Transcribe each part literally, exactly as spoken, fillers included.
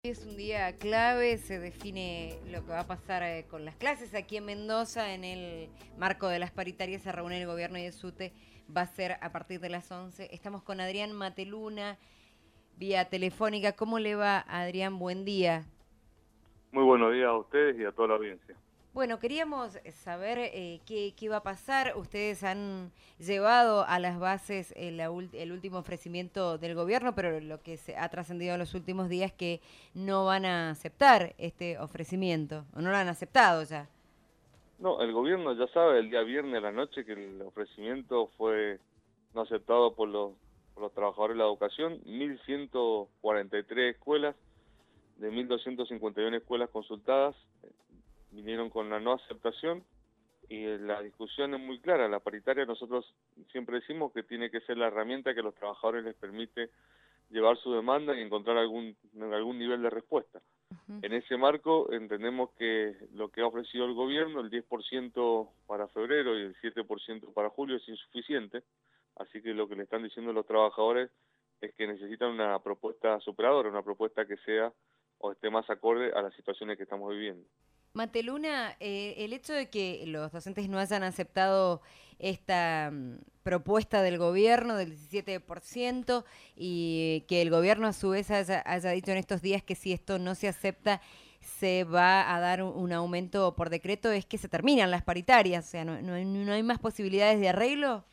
Es un día clave, se define lo que va a pasar eh, con las clases aquí en Mendoza en el marco de las paritarias. Se reúne el gobierno y el SUTE, va a ser a partir de las once. Estamos con Adrián Mateluna vía telefónica. ¿Cómo le va, Adrián? Buen día. Muy buenos días a ustedes y a toda la audiencia. Bueno, queríamos saber eh, qué, qué va a pasar. Ustedes han llevado a las bases el, el último ofrecimiento del gobierno, pero lo que se ha trascendido en los últimos días es que no van a aceptar este ofrecimiento, o no lo han aceptado ya. No, el gobierno ya sabe el día viernes a la noche que el ofrecimiento fue no aceptado por los, por los trabajadores de la educación. mil ciento cuarenta y tres escuelas, de mil doscientas cincuenta y una escuelas consultadas, eh, vinieron con la no aceptación y eh, la discusión es muy clara. La paritaria, nosotros siempre decimos que tiene que ser la herramienta que a los trabajadores les permite llevar su demanda y encontrar algún, algún nivel de respuesta. Ujú. En ese marco entendemos que lo que ha ofrecido el gobierno, el diez por ciento para febrero y el siete por ciento para julio, es insuficiente, así que lo que le están diciendo los trabajadores es que necesitan una propuesta superadora, una propuesta que sea o esté más acorde a las situaciones que estamos viviendo. Mateluna, eh, el hecho de que los docentes no hayan aceptado esta mm, propuesta del gobierno del diecisiete por ciento y que el gobierno a su vez haya, haya dicho en estos días que si esto no se acepta se va a dar un, un aumento por decreto, es que se terminan las paritarias, o sea, no, no, hay, no hay más posibilidades de arreglo.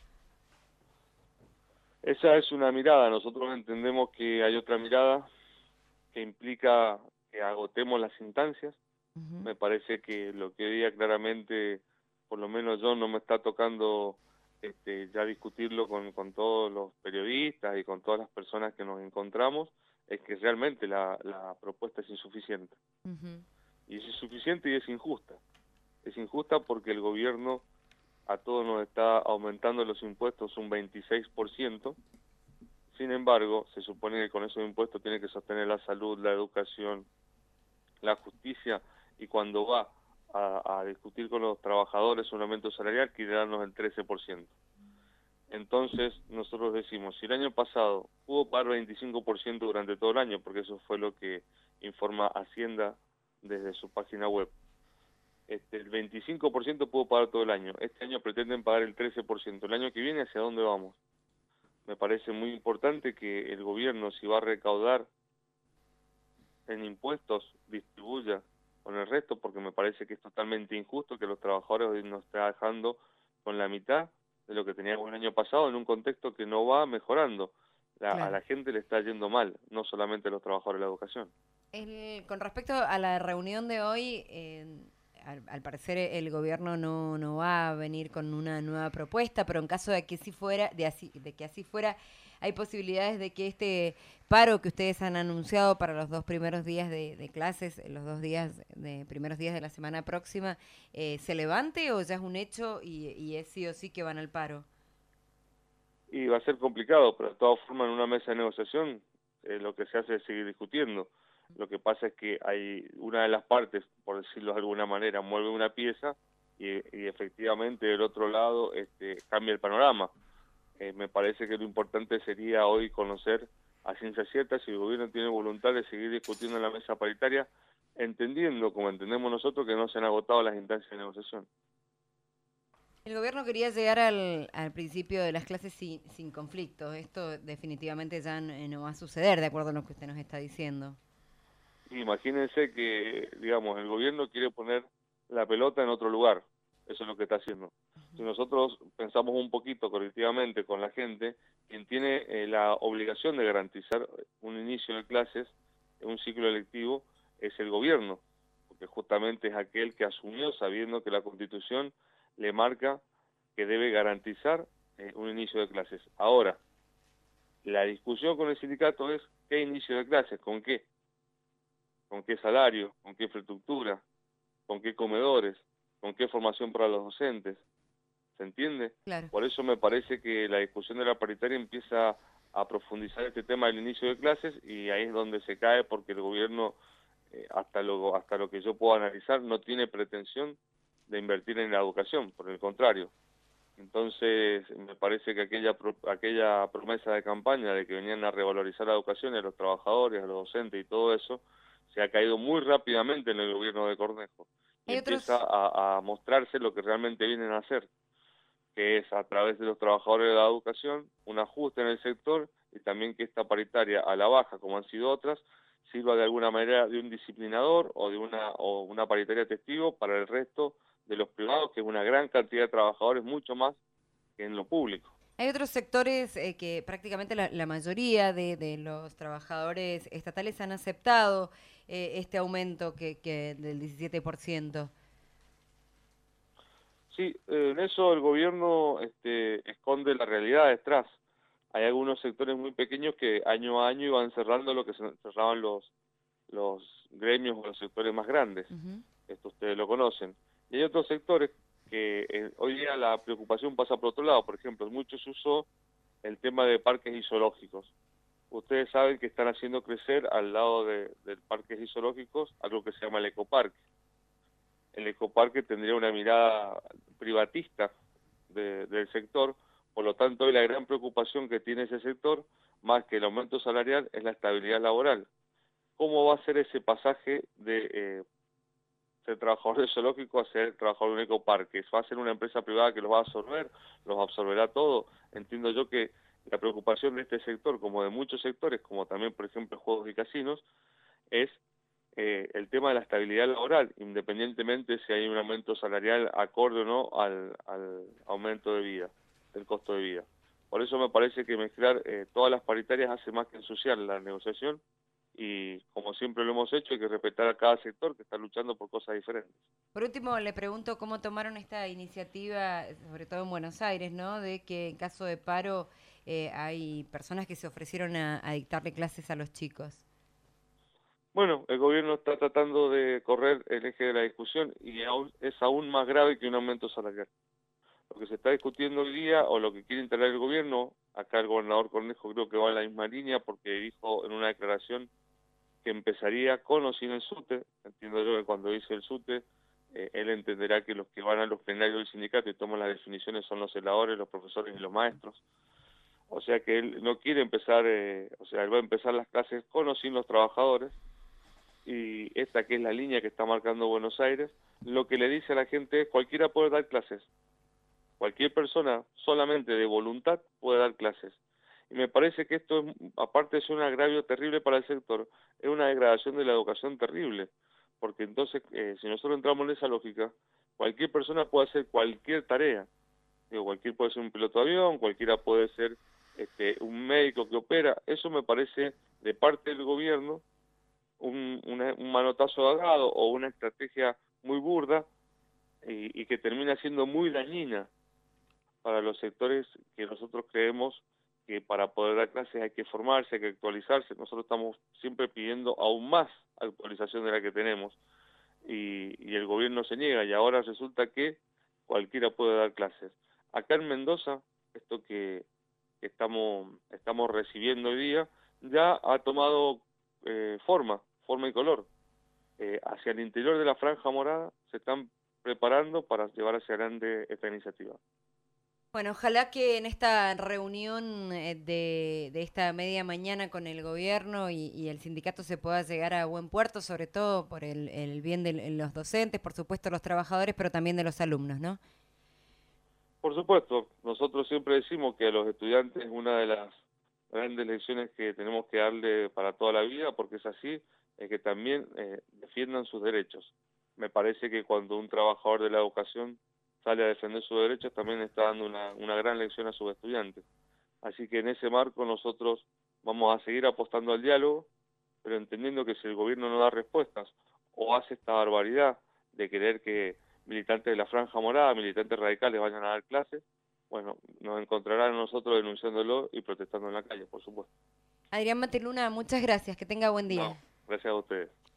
Esa es una mirada, nosotros entendemos que hay otra mirada que implica que agotemos las instancias. Ujú. Me parece que lo que diga claramente, por lo menos yo, no me está tocando este, ya discutirlo con, con todos los periodistas y con todas las personas que nos encontramos, es que realmente la, la propuesta es insuficiente. Ujú. Y es insuficiente y es injusta. Es injusta porque el gobierno a todos nos está aumentando los impuestos un veintiséis por ciento. Sin embargo, se supone que con esos impuestos tiene que sostener la salud, la educación, la justicia, y cuando va a, a discutir con los trabajadores un aumento salarial quiere darnos el trece por ciento. Entonces nosotros decimos, si el año pasado pudo pagar veinticinco por ciento durante todo el año, porque eso fue lo que informa Hacienda desde su página web, este, el veinticinco por ciento pudo pagar todo el año, este año pretenden pagar el trece por ciento, el año que viene ¿hacia dónde vamos? Me parece muy importante que el gobierno, si va a recaudar en impuestos, distribuya con el resto, porque me parece que es totalmente injusto que los trabajadores hoy nos estén dejando con la mitad de lo que teníamos el año pasado en un contexto que no va mejorando. La, a Claro. la gente le está yendo mal, no solamente a los trabajadores de la educación. El- con respecto a la reunión de hoy, eh, al, al parecer el gobierno no, no va a venir con una nueva propuesta, pero en caso de que sí fuera, de así, de que así fuera, hay posibilidades de que este paro que ustedes han anunciado para los dos primeros días de, de clases, los dos días de primeros días de la semana próxima, eh, se levante o ya es un hecho y, y es sí o sí que van al paro. Y va a ser complicado, pero de todas formas en una mesa de negociación eh, lo que se hace es seguir discutiendo. Lo que pasa es que hay una de las partes, por decirlo de alguna manera, mueve una pieza y, y efectivamente del otro lado este, cambia el panorama. Eh, me parece que lo importante sería hoy conocer a ciencia cierta si el gobierno tiene voluntad de seguir discutiendo en la mesa paritaria, entendiendo, como entendemos nosotros, que no se han agotado las instancias de negociación. El gobierno quería llegar al, al principio de las clases sin, sin conflictos. Esto definitivamente ya no, no va a suceder, de acuerdo a lo que usted nos está diciendo. Imagínense que, digamos, el gobierno quiere poner la pelota en otro lugar. Eso es lo que está haciendo. Si nosotros pensamos un poquito colectivamente con la gente, quien tiene eh, la obligación de garantizar un inicio de clases, un ciclo electivo, es el gobierno, porque justamente es aquel que asumió sabiendo que la Constitución le marca que debe garantizar eh, un inicio de clases. Ahora, la discusión con el sindicato es qué inicio de clases, con qué, con qué salario, con qué infraestructura, con qué comedores, con qué formación para los docentes, ¿se entiende? Claro. Por eso me parece que la discusión de la paritaria empieza a profundizar este tema del inicio de clases y ahí es donde se cae porque el gobierno, eh, hasta lo hasta lo que yo puedo analizar, no tiene pretensión de invertir en la educación, por el contrario. Entonces, me parece que aquella pro, aquella promesa de campaña de que venían a revalorizar la educación a los trabajadores, a los docentes y todo eso, se ha caído muy rápidamente en el gobierno de Cornejo y Hay empieza otros... a, a mostrarse lo que realmente vienen a hacer, que es a través de los trabajadores de la educación, un ajuste en el sector y también que esta paritaria a la baja, como han sido otras, sirva de alguna manera de un disciplinador o de una, o una paritaria testigo para el resto de los privados, que es una gran cantidad de trabajadores, mucho más que en lo público. Hay otros sectores eh, que prácticamente la, la mayoría de, de los trabajadores estatales han aceptado eh, este aumento que, que del diecisiete por ciento. Sí, eh, en eso el gobierno este, esconde la realidad detrás. Hay algunos sectores muy pequeños que año a año iban cerrando lo que se- cerraban los, los gremios o los sectores más grandes. Ujú. Esto ustedes lo conocen. Y hay otros sectores que eh, hoy día la preocupación pasa por otro lado. Por ejemplo, mucho se usó el tema de parques y zoológicos. Ustedes saben que están haciendo crecer al lado de, de parques y zoológicos algo que se llama el ecoparque. El ecoparque tendría una mirada privatista de- del sector, por lo tanto hoy la gran preocupación que tiene ese sector, más que el aumento salarial, es la estabilidad laboral. ¿Cómo va a ser ese pasaje de eh, ser trabajador de zoológico a ser trabajador de un ecoparque? ¿Va a ser una empresa privada que los va a absorber? ¿Los absorberá todo? Entiendo yo que la preocupación de este sector, como de muchos sectores, como también por ejemplo juegos y casinos, es eh, el tema de la estabilidad laboral, independientemente si hay un aumento salarial acorde o no al, al aumento de vida, del costo de vida. Por eso me parece que mezclar eh, todas las paritarias hace más que ensuciar la negociación y como siempre lo hemos hecho hay que respetar a cada sector que está luchando por cosas diferentes. Por último, le pregunto cómo tomaron esta iniciativa, sobre todo en Buenos Aires, ¿no? De que en caso de paro eh, hay personas que se ofrecieron a, a dictarle clases a los chicos. Bueno, el gobierno está tratando de correr el eje de la discusión y aún, es aún más grave que un aumento salarial. Lo que se está discutiendo hoy día o lo que quiere instalar el gobierno, acá el gobernador Cornejo creo que va en la misma línea porque dijo en una declaración que empezaría con o sin el SUTE. Entiendo yo que cuando dice el SUTE, eh, él entenderá que los que van a los plenarios del sindicato y toman las definiciones son los celadores, los profesores y los maestros. O sea que él no quiere empezar, eh, o sea, él va a empezar las clases con o sin los trabajadores, y esta que es la línea que está marcando Buenos Aires, lo que le dice a la gente es cualquiera puede dar clases. Cualquier persona solamente de voluntad puede dar clases. Y me parece que esto, es, aparte de ser un agravio terrible para el sector, es una degradación de la educación terrible. Porque entonces, eh, si nosotros entramos en esa lógica, cualquier persona puede hacer cualquier tarea. Digo, cualquier puede ser un piloto de avión, cualquiera puede ser este, un médico que opera. Eso me parece, de parte del gobierno, un, una, un manotazo de ahogado o una estrategia muy burda y, y que termina siendo muy dañina para los sectores que nosotros creemos que para poder dar clases hay que formarse, hay que actualizarse. Nosotros estamos siempre pidiendo aún más actualización de la que tenemos y, y el gobierno se niega y ahora resulta que cualquiera puede dar clases. Acá en Mendoza, esto que, que estamos, estamos recibiendo hoy día, ya ha tomado eh, forma, forma y color. Eh, hacia el interior de la Franja Morada se están preparando para llevar hacia adelante esta iniciativa. Bueno, ojalá que en esta reunión eh, de, de esta media mañana con el gobierno y, y el sindicato se pueda llegar a buen puerto, sobre todo por el, el bien de los docentes, por supuesto los trabajadores, pero también de los alumnos, ¿no? Por supuesto, nosotros siempre decimos que a los estudiantes es una de las grandes lecciones que tenemos que darle para toda la vida, porque es así, es que también eh, defiendan sus derechos. Me parece que cuando un trabajador de la educación sale a defender sus derechos, también está dando una, una gran lección a sus estudiantes. Así que en ese marco nosotros vamos a seguir apostando al diálogo, pero entendiendo que si el gobierno no da respuestas o hace esta barbaridad de querer que militantes de la Franja Morada, militantes radicales vayan a dar clases, bueno, nos encontrarán nosotros denunciándolo y protestando en la calle, por supuesto. Adrián Mateluna, muchas gracias, que tenga buen día. No, gracias a ustedes.